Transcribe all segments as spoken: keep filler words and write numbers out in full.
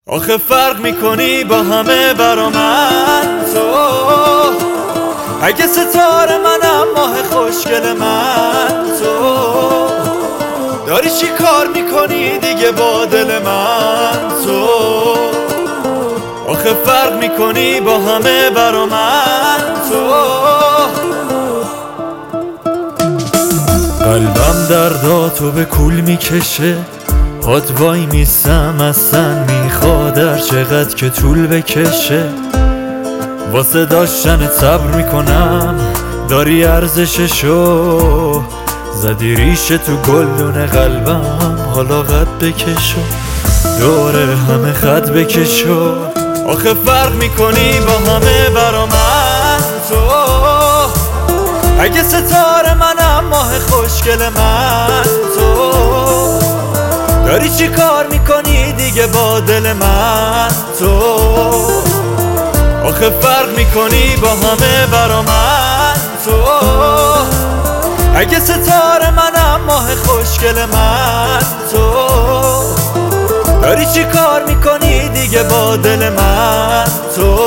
آخه فرق میکنی با همه برا من تو، اگه ستاره منم ماه خوشگل من تو، داری چی کار میکنی دیگه با دل من تو؟ آخه فرق میکنی با همه برا من تو. قلبم درداتو به کول میکشه، پات وای میستم اصلا میخواد هر چقدر که طول بکشه، واسه داشتن صبر میکنم داری ارزششو، زدی ریشه تو گلدون قلبم حالا قد بکشو، دوره همه خط بکشو. آخه فرق میکنی با همه برا من تو، اگه ستاره منم ماه خوشگل من تو، داری چی کار میکنی دیگه با دل من تو؟ آخه فرق میکنی با همه برا من تو، اگه ستاره منم ماه خوشگل من تو، داری چی کار میکنی دیگه با دل من تو؟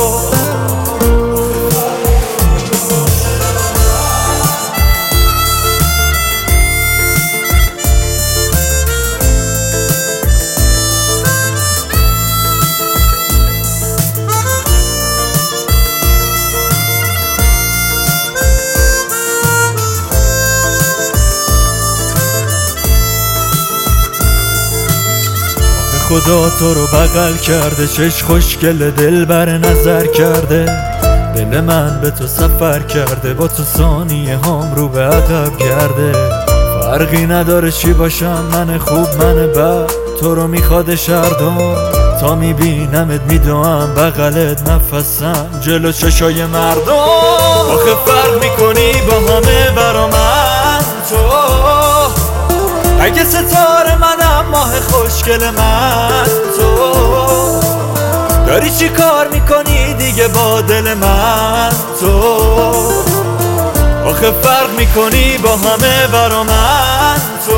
خدا تو رو بغل کرده، چش خوشگل دل بر نظر کرده، دل من به تو سفر کرده، با تو ثانیه هم رو به عقب کرده. فرقی نداره چی باشم، من خوب من بد، تو رو میخواد شردم، تا میبینمت میدوام بغلت نفسم جلو چشای مردم. آخه فرق میکنی با همه برا من تو، اگه ستاره منم ماه خوشگل من تو، داری چی کار میکنی دیگه با دل من تو؟ آخه فرق میکنی با همه برا من تو،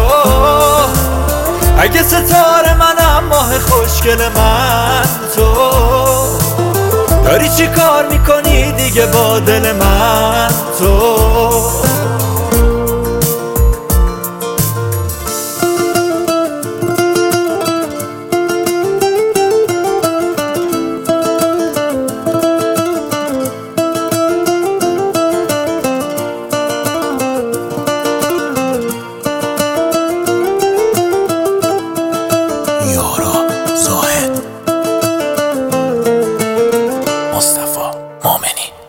اگه ستاره منم ماه خوشگل من تو، داری چی کار میکنی دیگه با دل من تو؟ مصطفی مومنی.